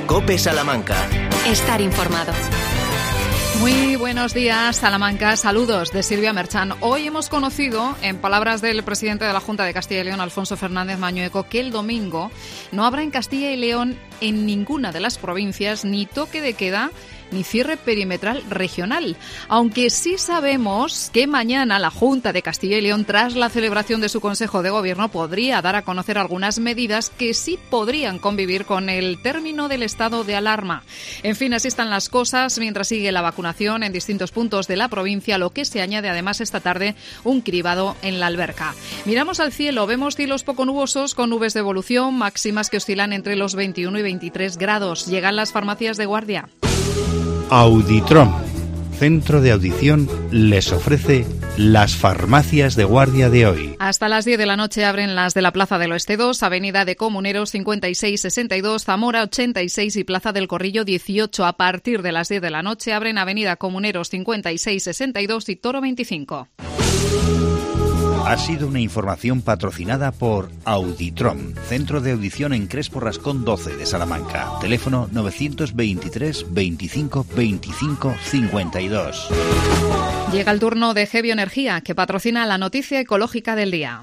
COPE Salamanca. Estar informado. Muy buenos días, Salamanca. Saludos de Silvia Merchan. Hoy hemos conocido, en palabras del presidente de la Junta de Castilla y León, Alfonso Fernández Mañueco, que el domingo no habrá en Castilla y León, en ninguna de las provincias, ni toque de queda ni cierre perimetral regional. Aunque sí sabemos que mañana la Junta de Castilla y León, tras la celebración de su Consejo de Gobierno, podría dar a conocer algunas medidas que sí podrían convivir con el término del estado de alarma. En fin, así están las cosas mientras sigue la vacunación en distintos puntos de la provincia, lo que se añade además esta tarde un cribado en la Alberca. Miramos al cielo, vemos cielos poco nubosos con nubes de evolución, máximas que oscilan entre los 21 y 23 grados. Llegan las farmacias de guardia. Auditrom, centro de audición, les ofrece las farmacias de guardia de hoy. Hasta las 10 de la noche abren las de la Plaza del Oeste 2, Avenida de Comuneros 5662, Zamora 86 y Plaza del Corrillo 18. A partir de las 10 de la noche abren Avenida Comuneros 5662 y Toro 25. Ha sido una información patrocinada por Auditrom, centro de audición en Crespo Rascón 12 de Salamanca. Teléfono 923 25 25 52. Llega el turno de Heavy Energía, que patrocina la noticia ecológica del día.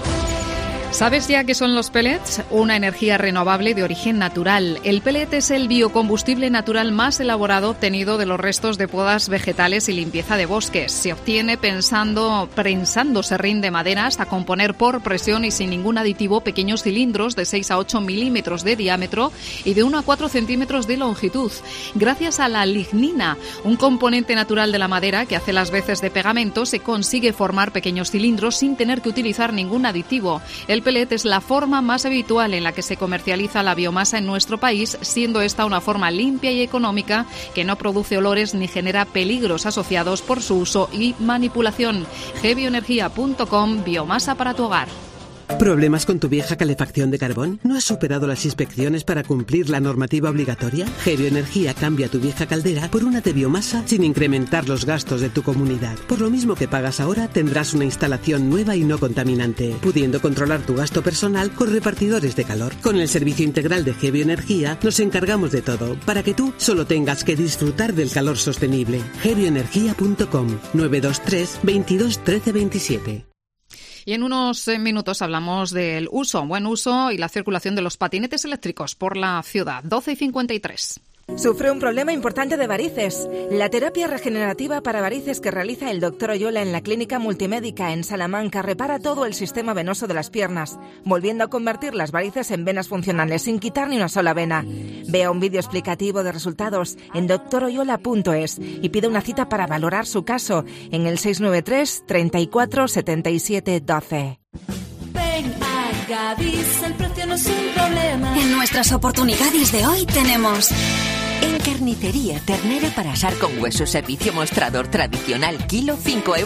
¿Sabes ya qué son los pellets? Una energía renovable de origen natural. El pellet es el biocombustible natural más elaborado obtenido de los restos de podas vegetales y limpieza de bosques. Se obtiene prensando serrín de madera hasta componer por presión y sin ningún aditivo pequeños cilindros de 6 a 8 milímetros de diámetro y de 1 a 4 centímetros de longitud. Gracias a la lignina, un componente natural de la madera que hace las veces de pegamento, se consigue formar pequeños cilindros sin tener que utilizar ningún aditivo. El pellet es la forma más habitual en la que se comercializa la biomasa en nuestro país, siendo esta una forma limpia y económica que no produce olores ni genera peligros asociados por su uso y manipulación. Heavyenergia.com, biomasa para tu hogar. ¿Problemas con tu vieja calefacción de carbón? ¿No has superado las inspecciones para cumplir la normativa obligatoria? Geoenergía cambia tu vieja caldera por una de biomasa sin incrementar los gastos de tu comunidad. Por lo mismo que pagas ahora, tendrás una instalación nueva y no contaminante, pudiendo controlar tu gasto personal con repartidores de calor. Con el servicio integral de Geoenergía nos encargamos de todo, para que tú solo tengas que disfrutar del calor sostenible. Geoenergía.com 923 22 13 27. Y en unos minutos hablamos del buen uso y la circulación de los patinetes eléctricos por la ciudad. 12:53. Sufre un problema importante de varices. La terapia regenerativa para varices que realiza el Dr. Oyola en la Clínica Multimédica en Salamanca repara todo el sistema venoso de las piernas, volviendo a convertir las varices en venas funcionales sin quitar ni una sola vena. Vea un vídeo explicativo de resultados en doctoroyola.es y pide una cita para valorar su caso en el 693 34 77 12. Ven a Gadis, el precio no es un problema. En nuestras oportunidades de hoy tenemos... En carnicería, ternera para asar con hueso, servicio mostrador tradicional, kilo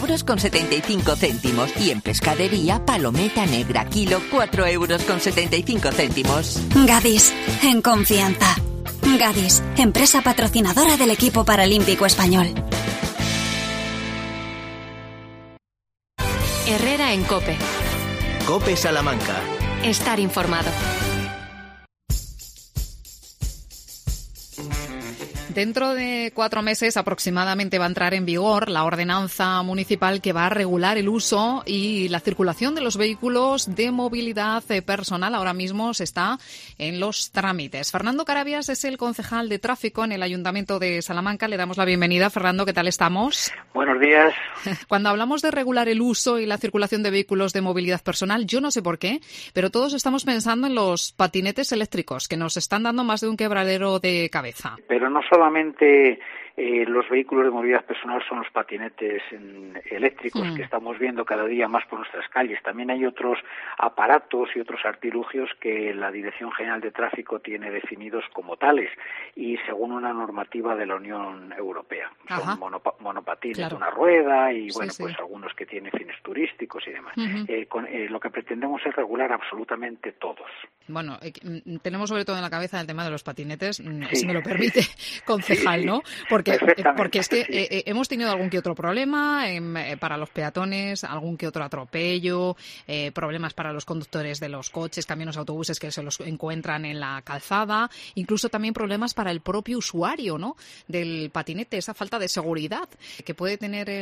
5,75 €. Y en pescadería, palometa negra, kilo 4,75 €. Gadis, en confianza. Gadis, empresa patrocinadora del equipo paralímpico español. Herrera en COPE. COPE Salamanca. Estar informado. Dentro de 4 meses aproximadamente va a entrar en vigor la ordenanza municipal que va a regular el uso y la circulación de los vehículos de movilidad personal. Ahora mismo se está en los trámites. Fernando Carabias es el concejal de tráfico en el Ayuntamiento de Salamanca. Le damos la bienvenida. Fernando, ¿qué tal estamos? Buenos días. Cuando hablamos de regular el uso y la circulación de vehículos de movilidad personal, yo no sé por qué, pero todos estamos pensando en los patinetes eléctricos, que nos están dando más de un quebradero de cabeza. Pero no solamente los vehículos de movilidad personal son los patinetes eléctricos que estamos viendo cada día más por nuestras calles. También hay otros aparatos y otros artilugios que la Dirección General de Tráfico tiene definidos como tales y según una normativa de la Unión Europea. Son monopatines de una rueda y pues algunos que tienen fines turísticos y demás. Lo que pretendemos es regular absolutamente todos. Bueno, tenemos sobre todo en la cabeza el tema de los patinetes, si me lo permite, concejal, ¿no? Porque es que hemos tenido algún que otro problema para los peatones, algún que otro atropello, problemas para los conductores de los coches, camiones, autobuses que se los encuentran en la calzada, incluso también problemas para el propio usuario, ¿no?, del patinete, esa falta de seguridad que puede tener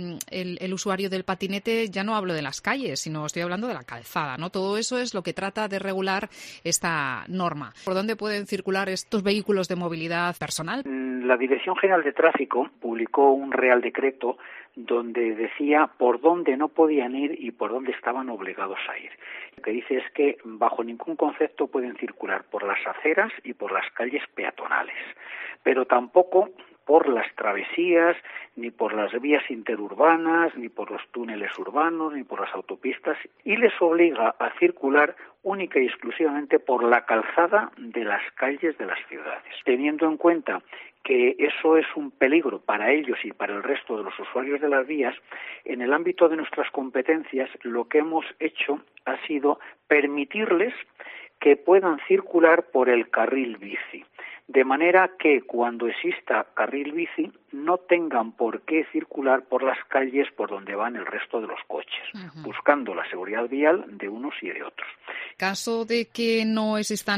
el usuario del patinete. Ya no hablo de las calles, sino estoy hablando de la calzada, ¿no? Todo eso es lo que trata de regular esta norma. ¿Por dónde pueden circular estos vehículos de movilidad personal? La Dirección General de Tráfico publicó un Real Decreto donde decía por dónde no podían ir y por dónde estaban obligados a ir. Lo que dice es que bajo ningún concepto pueden circular por las aceras y por las calles peatonales, pero tampoco por las travesías, ni por las vías interurbanas, ni por los túneles urbanos, ni por las autopistas, y les obliga a circular única y exclusivamente por la calzada de las calles de las ciudades, teniendo en cuenta que eso es un peligro para ellos y para el resto de los usuarios de las vías. En el ámbito de nuestras competencias, lo que hemos hecho ha sido permitirles que puedan circular por el carril bici, de manera que cuando exista carril bici no tengan por qué circular por las calles por donde van el resto de los coches, buscando la seguridad vial de unos y de otros. Caso de que no existan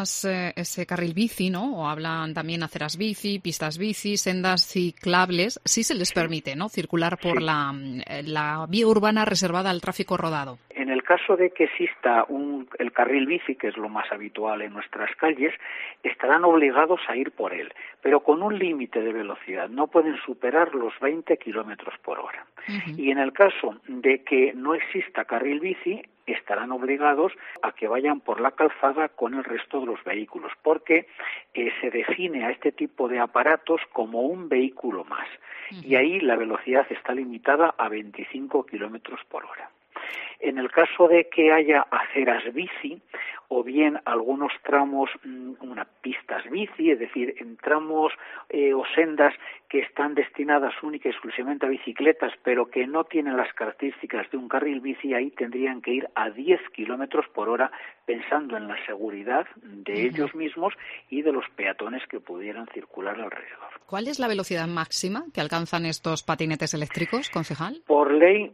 ese carril bici, ¿no?, o hablan también aceras bici, pistas bici, sendas ciclables, sí se les permite, ¿no?, circular por la vía urbana reservada al tráfico rodado. En el caso de que exista el carril bici, que es lo más habitual en nuestras calles, estarán obligados a ir por él, pero con un límite de velocidad. No pueden superar los 20 kilómetros por hora. Y en el caso de que no exista carril bici, estarán obligados a que vayan por la calzada con el resto de los vehículos, porque se define a este tipo de aparatos como un vehículo más. Y ahí la velocidad está limitada a 25 kilómetros por hora. En el caso de que haya aceras bici o bien algunos tramos, unas pistas bici, es decir, en tramos o sendas que están destinadas única y exclusivamente a bicicletas, pero que no tienen las características de un carril bici, ahí tendrían que ir a 10 kilómetros por hora, pensando en la seguridad de ellos mismos y de los peatones que pudieran circular alrededor. ¿Cuál es la velocidad máxima que alcanzan estos patinetes eléctricos, concejal? Por ley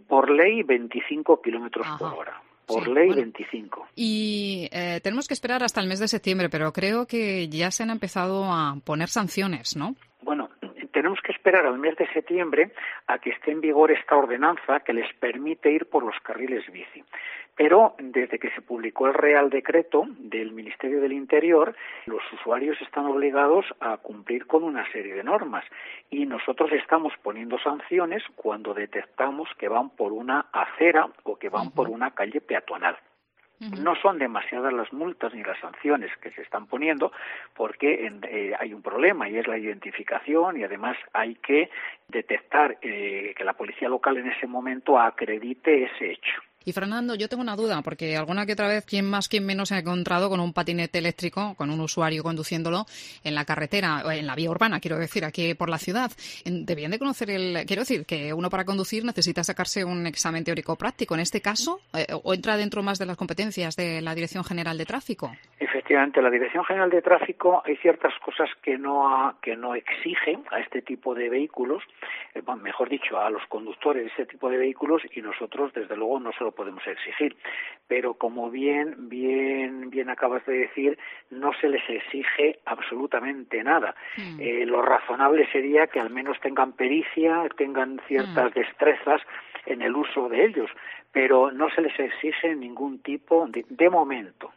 25 kilómetros por hora. Por ley, 25. Y tenemos que esperar hasta el mes de septiembre, pero creo que ya se han empezado a poner sanciones, ¿no? Bueno, tenemos que esperar al mes de septiembre a que esté en vigor esta ordenanza que les permite ir por los carriles bici. Pero desde que se publicó el Real Decreto del Ministerio del Interior, los usuarios están obligados a cumplir con una serie de normas y nosotros estamos poniendo sanciones cuando detectamos que van por una acera o que van por una calle peatonal. No son demasiadas las multas ni las sanciones que se están poniendo porque hay un problema y es la identificación y además hay que detectar que la policía local en ese momento acredite ese hecho. Y Fernando, yo tengo una duda, porque alguna que otra vez, quién más, quién menos se ha encontrado con un patinete eléctrico, con un usuario conduciéndolo en la carretera, en la vía urbana, quiero decir, aquí por la ciudad. Debían de conocer quiero decir, que uno para conducir necesita sacarse un examen teórico práctico. En este caso, ¿o entra dentro más de las competencias de la Dirección General de Tráfico? Efectivamente, la Dirección General de Tráfico hay ciertas cosas que no exige a este tipo de vehículos, mejor dicho, a los conductores de este tipo de vehículos, y nosotros, desde luego, no se lo podemos exigir. Pero como bien acabas de decir, no se les exige absolutamente nada. Lo razonable sería que al menos tengan pericia, tengan ciertas destrezas en el uso de ellos, pero no se les exige ningún tipo de momento.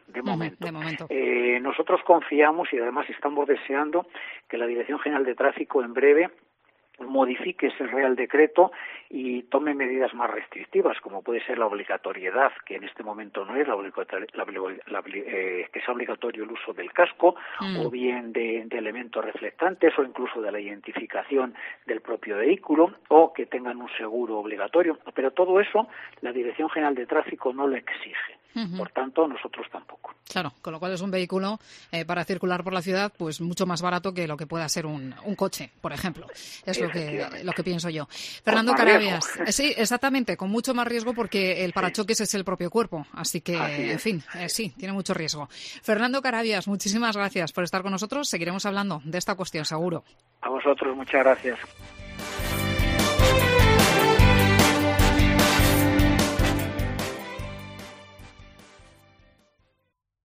Nosotros confiamos y además estamos deseando que la Dirección General de Tráfico en breve modifique ese Real Decreto y tome medidas más restrictivas, como puede ser la obligatoriedad, que en este momento no es que sea obligatorio el uso del casco, o bien de elementos reflectantes, o incluso de la identificación del propio vehículo, o que tengan un seguro obligatorio. Pero todo eso la Dirección General de Tráfico no lo exige. Por tanto, nosotros tampoco. Claro, con lo cual es un vehículo para circular por la ciudad pues mucho más barato que lo que pueda ser un coche, por ejemplo. Es lo que pienso yo. Fernando Carabias. Sí, exactamente, con mucho más riesgo porque el parachoques es el propio cuerpo. Así que, en fin, sí, tiene mucho riesgo. Fernando Carabias, muchísimas gracias por estar con nosotros. Seguiremos hablando de esta cuestión, seguro. A vosotros, muchas gracias.